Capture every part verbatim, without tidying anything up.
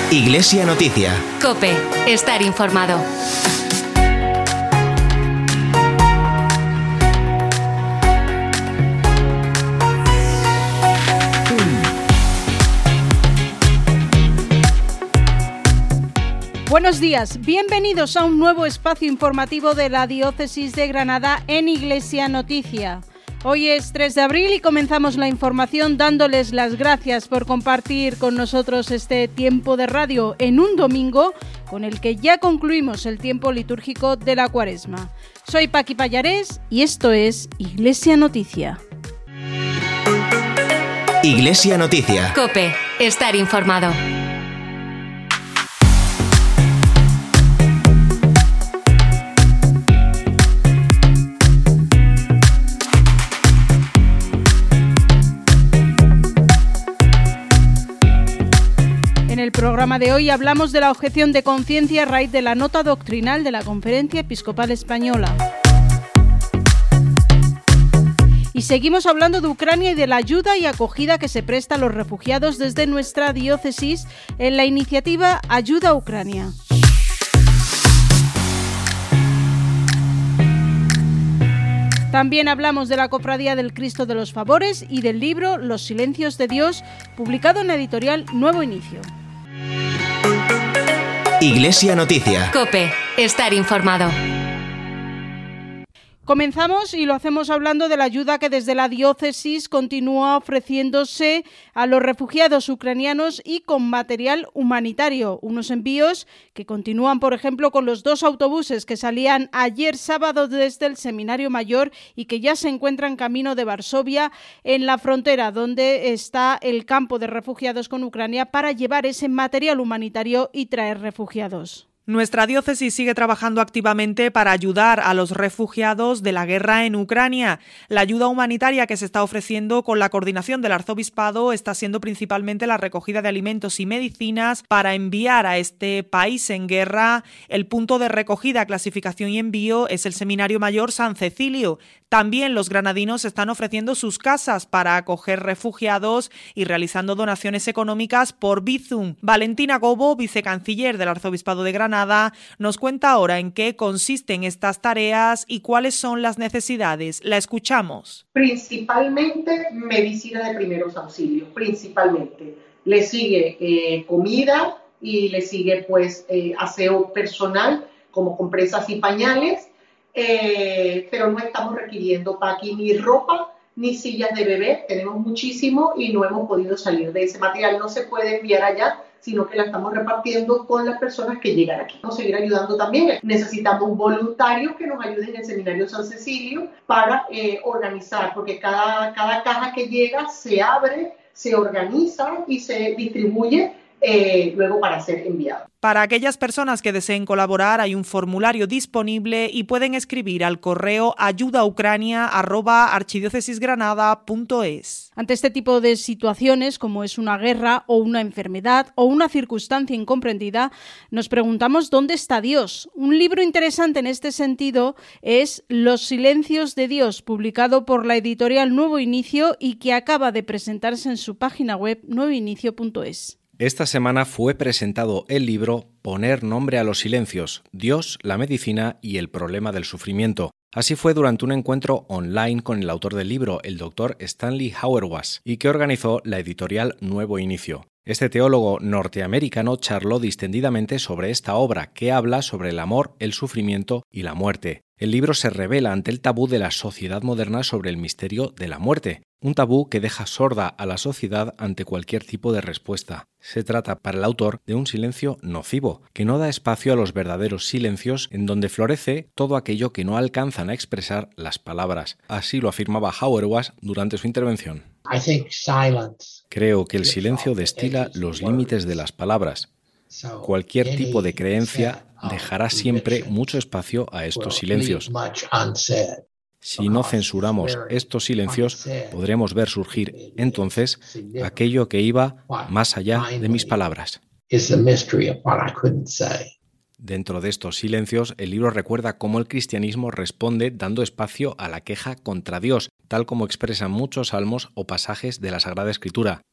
Iglesia Noticia. COPE. Estar informado. Buenos días, bienvenidos a un nuevo espacio informativo de la Diócesis de Granada en Iglesia Noticia. Hoy es tres de abril y comenzamos la información dándoles las gracias por compartir con nosotros este tiempo de radio en un domingo con el que ya concluimos el tiempo litúrgico de la Cuaresma. Soy Paqui Pallarés y esto es Iglesia Noticia. Iglesia Noticia. COPE. Estar informado. En el programa de hoy hablamos de la objeción de conciencia a raíz de la nota doctrinal de la Conferencia Episcopal Española. Y seguimos hablando de Ucrania y de la ayuda y acogida que se presta a los refugiados desde nuestra diócesis en la iniciativa Ayuda a Ucrania. También hablamos de la Cofradía del Cristo de los Favores y del libro Los Silencios de Dios, publicado en la editorial Nuevo Inicio. Iglesia Noticia. COPE. Estar informado. Comenzamos y lo hacemos hablando de la ayuda que desde la diócesis continúa ofreciéndose a los refugiados ucranianos y con material humanitario. Unos envíos que continúan, por ejemplo, con los dos autobuses que salían ayer sábado desde el Seminario Mayor y que ya se encuentran camino de Varsovia, en la frontera donde está el campo de refugiados con Ucrania, para llevar ese material humanitario y traer refugiados. Nuestra diócesis sigue trabajando activamente para ayudar a los refugiados de la guerra en Ucrania. La ayuda humanitaria que se está ofreciendo con la coordinación del arzobispado está siendo principalmente la recogida de alimentos y medicinas para enviar a este país en guerra. El punto de recogida, clasificación y envío es el Seminario Mayor San Cecilio. También los granadinos están ofreciendo sus casas para acoger refugiados y realizando donaciones económicas por Bizum. Valentina Gobo, vicecanciller del arzobispado de Granada, nos cuenta ahora en qué consisten estas tareas y cuáles son las necesidades. La escuchamos. Principalmente medicina de primeros auxilios, principalmente. Le sigue eh, comida y le sigue pues eh, aseo personal como compresas y pañales, eh, pero no estamos requiriendo para aquí ni ropa ni sillas de bebé. Tenemos muchísimo y no hemos podido salir de ese material. No se puede enviar allá, sino que la estamos repartiendo con las personas que llegan aquí. Vamos a seguir ayudando también. Necesitamos voluntarios que nos ayuden en el Seminario San Cecilio para eh, organizar, porque cada, cada caja que llega se abre, se organiza y se distribuye eh, luego para ser enviado. Para aquellas personas que deseen colaborar hay un formulario disponible y pueden escribir al correo ayudaucrania arroba archidiocesisgranada punto es. Ante este tipo de situaciones, como es una guerra o una enfermedad o una circunstancia incomprendida, nos preguntamos ¿dónde está Dios? Un libro interesante en este sentido es Los Silencios de Dios, publicado por la editorial Nuevo Inicio y que acaba de presentarse en su página web nuevo inicio punto es. Esta semana fue presentado el libro Poner nombre a los silencios, Dios, la medicina y el problema del sufrimiento. Así fue durante un encuentro online con el autor del libro, el doctor Stanley Hauerwas, y que organizó la editorial Nuevo Inicio. Este teólogo norteamericano charló distendidamente sobre esta obra que habla sobre el amor, el sufrimiento y la muerte. El libro se revela ante el tabú de la sociedad moderna sobre el misterio de la muerte, un tabú que deja sorda a la sociedad ante cualquier tipo de respuesta. Se trata, para el autor, de un silencio nocivo, que no da espacio a los verdaderos silencios en donde florece todo aquello que no alcanzan a expresar las palabras. Así lo afirmaba Hauerwas durante su intervención. Creo que el silencio destila los límites de las palabras. Cualquier tipo de creencia dejará siempre mucho espacio a estos silencios. Si no censuramos estos silencios, podremos ver surgir entonces aquello que iba más allá de mis palabras. Dentro de estos silencios, el libro recuerda cómo el cristianismo responde dando espacio a la queja contra Dios, tal como expresan muchos salmos o pasajes de la Sagrada Escritura.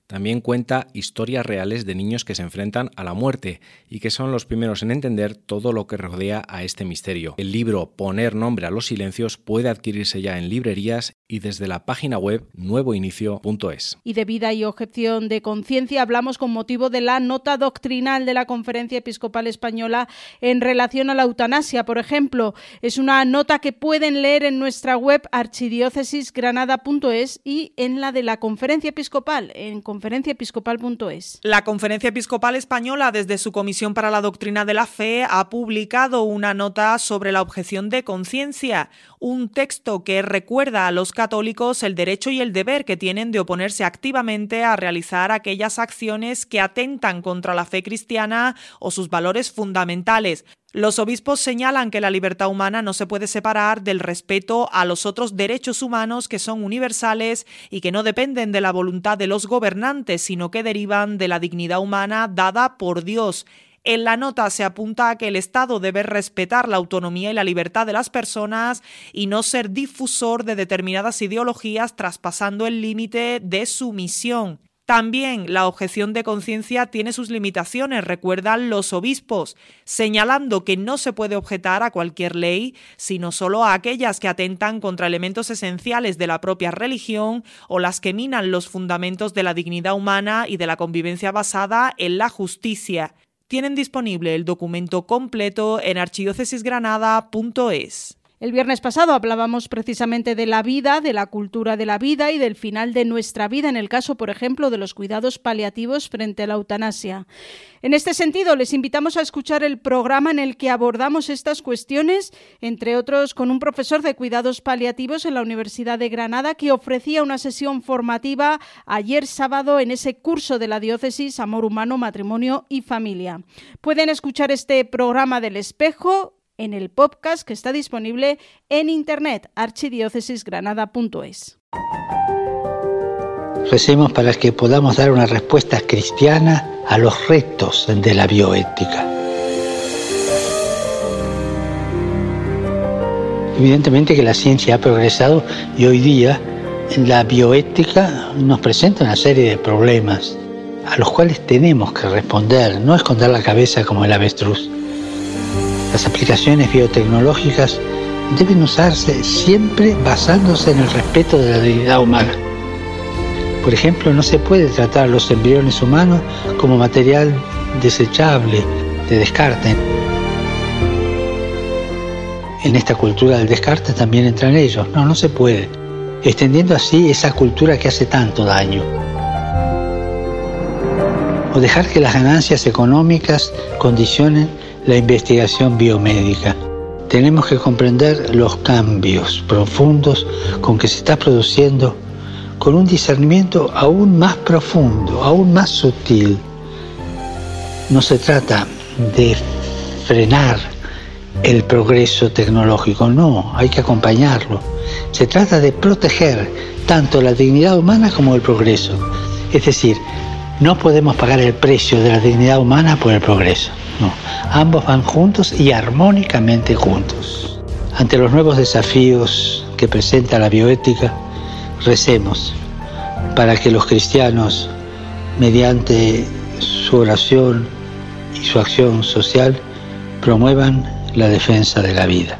También cuenta historias reales de niños que se enfrentan a la muerte y que son los primeros en entender todo lo que rodea a este misterio. El libro Poner nombre a los silencios puede adquirirse ya en librerías y desde la página web nuevo inicio punto es. Y de vida y objeción de conciencia hablamos con motivo de la nota doctrinal de la Conferencia Episcopal Española en relación a la eutanasia, por ejemplo. Es una nota que pueden leer en nuestra web archidiócesis granada punto es y en la de la Conferencia Episcopal en conferencia episcopal punto es. La Conferencia Episcopal Española, desde su Comisión para la Doctrina de la Fe, ha publicado una nota sobre la objeción de conciencia, un texto que recuerda a los católicos el derecho y el deber que tienen de oponerse activamente a realizar aquellas acciones que atentan contra la fe cristiana o sus valores fundamentales. Los obispos señalan que la libertad humana no se puede separar del respeto a los otros derechos humanos que son universales y que no dependen de la voluntad de los gobernantes, sino que derivan de la dignidad humana dada por Dios. En la nota se apunta a que el Estado debe respetar la autonomía y la libertad de las personas y no ser difusor de determinadas ideologías traspasando el límite de su misión. También la objeción de conciencia tiene sus limitaciones, recuerdan los obispos, señalando que no se puede objetar a cualquier ley, sino solo a aquellas que atentan contra elementos esenciales de la propia religión o las que minan los fundamentos de la dignidad humana y de la convivencia basada en la justicia. Tienen disponible el documento completo en archidiócesis granada punto es. El viernes pasado hablábamos precisamente de la vida, de la cultura de la vida y del final de nuestra vida, en el caso, por ejemplo, de los cuidados paliativos frente a la eutanasia. En este sentido, les invitamos a escuchar el programa en el que abordamos estas cuestiones, entre otros con un profesor de cuidados paliativos en la Universidad de Granada que ofrecía una sesión formativa ayer sábado en ese curso de la diócesis Amor Humano, Matrimonio y Familia. Pueden escuchar este programa del Espejo en el podcast que está disponible en internet, archidiócesis granada punto es. Recemos para que podamos dar una respuesta cristiana a los retos de la bioética. Evidentemente que la ciencia ha progresado y hoy día la bioética nos presenta una serie de problemas a los cuales tenemos que responder, no esconder la cabeza como el avestruz. Las aplicaciones biotecnológicas deben usarse siempre basándose en el respeto de la dignidad humana. Por ejemplo, no se puede tratar a los embriones humanos como material desechable, de descarte. En esta cultura del descarte también entran ellos. No, no se puede, extendiendo así esa cultura que hace tanto daño. O dejar que las ganancias económicas condicionen la investigación biomédica. Tenemos que comprender los cambios profundos con que se está produciendo con un discernimiento aún más profundo, aún más sutil. No se trata de frenar el progreso tecnológico, no, hay que acompañarlo. Se trata de proteger tanto la dignidad humana como el progreso. Es decir, no podemos pagar el precio de la dignidad humana por el progreso. No, ambos van juntos y armónicamente juntos. Ante los nuevos desafíos que presenta la bioética, recemos para que los cristianos, mediante su oración y su acción social, promuevan la defensa de la vida.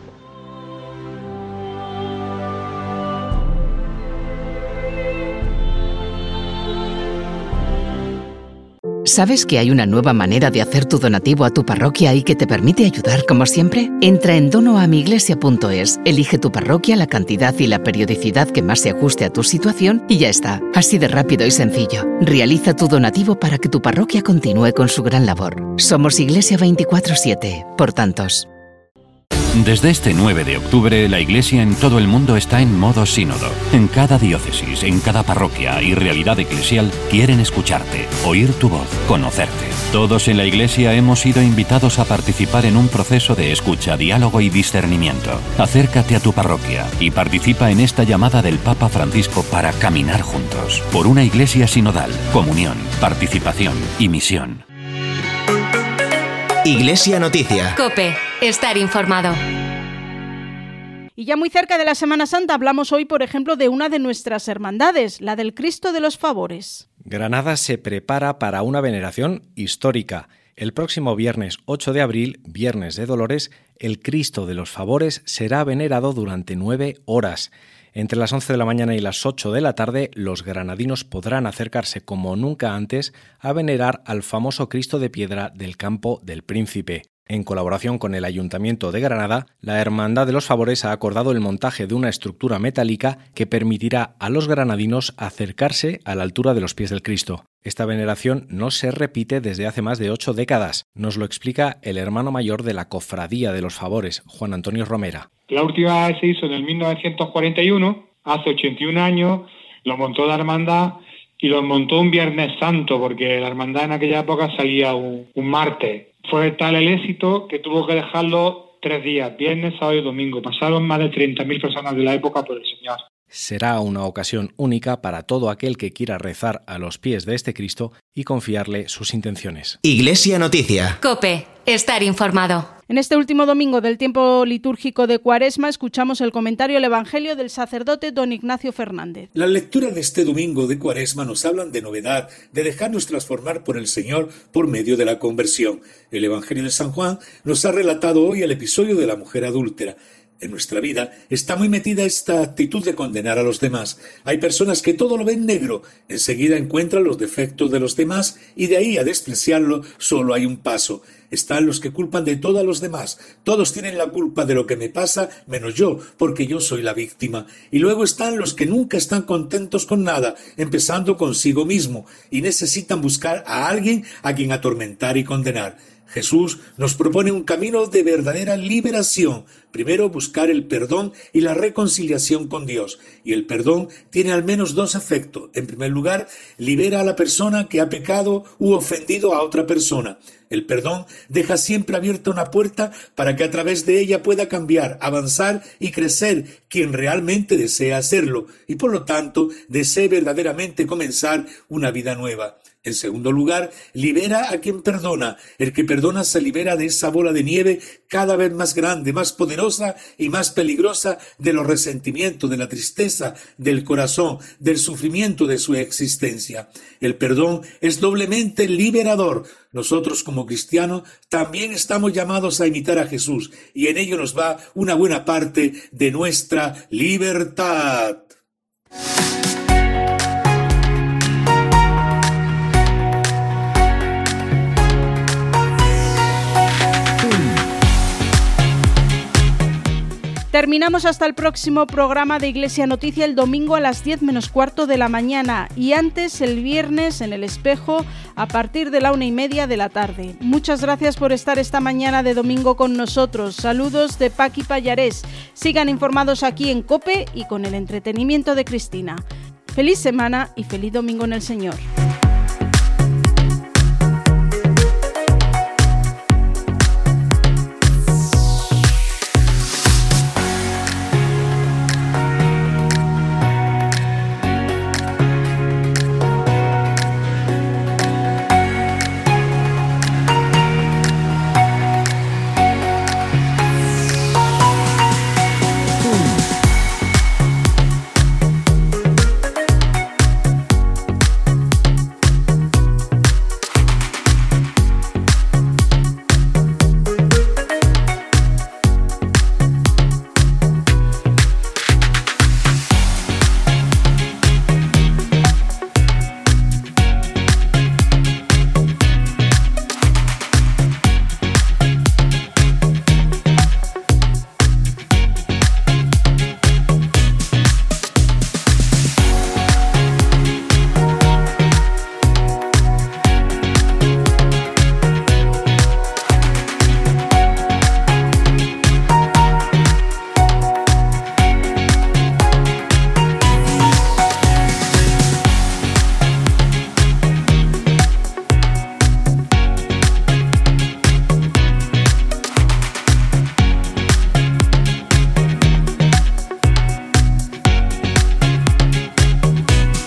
¿Sabes que hay una nueva manera de hacer tu donativo a tu parroquia y que te permite ayudar como siempre? Entra en dono a mi iglesia punto es, elige tu parroquia, la cantidad y la periodicidad que más se ajuste a tu situación y ya está. Así de rápido y sencillo. Realiza tu donativo para que tu parroquia continúe con su gran labor. Somos Iglesia veinticuatro siete, por tantos. Desde este nueve de octubre, la Iglesia en todo el mundo está en modo sínodo. En cada diócesis, en cada parroquia y realidad eclesial quieren escucharte, oír tu voz, conocerte. Todos en la Iglesia hemos sido invitados a participar en un proceso de escucha, diálogo y discernimiento. Acércate a tu parroquia y participa en esta llamada del Papa Francisco para caminar juntos por una Iglesia sinodal, comunión, participación y misión. Iglesia Noticia. COPE. Estar informado. Y ya muy cerca de la Semana Santa hablamos hoy, por ejemplo, de una de nuestras hermandades, la del Cristo de los Favores. Granada se prepara para una veneración histórica. El próximo viernes ocho de abril, Viernes de Dolores, el Cristo de los Favores será venerado durante nueve horas. Entre las once de la mañana y las ocho de la tarde, los granadinos podrán acercarse como nunca antes a venerar al famoso Cristo de piedra del Campo del Príncipe. En colaboración con el Ayuntamiento de Granada, la Hermandad de los Favores ha acordado el montaje de una estructura metálica que permitirá a los granadinos acercarse a la altura de los pies del Cristo. Esta veneración no se repite desde hace más de ocho décadas. Nos lo explica el hermano mayor de la Cofradía de los Favores, Juan Antonio Romera. La última vez se hizo en el mil novecientos cuarenta y uno, hace ochenta y un años, lo montó la Hermandad y lo montó un Viernes Santo, porque la Hermandad en aquella época salía un, un martes. Fue tal el éxito que tuvo que dejarlo tres días, viernes, sábado y domingo. Pasaron más de treinta mil personas de la época por el Señor. Será una ocasión única para todo aquel que quiera rezar a los pies de este Cristo y confiarle sus intenciones. Iglesia Noticia. COPE. Estar informado. En este último domingo del tiempo litúrgico de Cuaresma escuchamos el comentario al Evangelio del sacerdote don Ignacio Fernández. Las lecturas de este domingo de Cuaresma nos hablan de novedad, de dejarnos transformar por el Señor por medio de la conversión. El Evangelio de San Juan nos ha relatado hoy el episodio de la mujer adúltera. En nuestra vida está muy metida esta actitud de condenar a los demás. Hay personas que todo lo ven negro, enseguida encuentran los defectos de los demás y de ahí a despreciarlo solo hay un paso. Están los que culpan de todo a los demás. Todos tienen la culpa de lo que me pasa, menos yo, porque yo soy la víctima. Y luego están los que nunca están contentos con nada, empezando consigo mismo, y necesitan buscar a alguien a quien atormentar y condenar. Jesús nos propone un camino de verdadera liberación. Primero, buscar el perdón y la reconciliación con Dios. Y el perdón tiene al menos dos efectos. En primer lugar, libera a la persona que ha pecado u ofendido a otra persona. El perdón deja siempre abierta una puerta para que a través de ella pueda cambiar, avanzar y crecer quien realmente desea hacerlo y por lo tanto desee verdaderamente comenzar una vida nueva. En segundo lugar, libera a quien perdona. El que perdona se libera de esa bola de nieve cada vez más grande, más poderosa y más peligrosa de los resentimientos, de la tristeza, del corazón, del sufrimiento de su existencia. El perdón es doblemente liberador. Nosotros como cristianos también estamos llamados a imitar a Jesús y en ello nos va una buena parte de nuestra libertad. Terminamos hasta el próximo programa de Iglesia Noticia el domingo a las diez menos cuarto de la mañana y antes el viernes en El Espejo a partir de la una y media de la tarde. Muchas gracias por estar esta mañana de domingo con nosotros. Saludos de Paqui Pallarés. Sigan informados aquí en COPE y con el entretenimiento de Cristina. Feliz semana y feliz domingo en el Señor.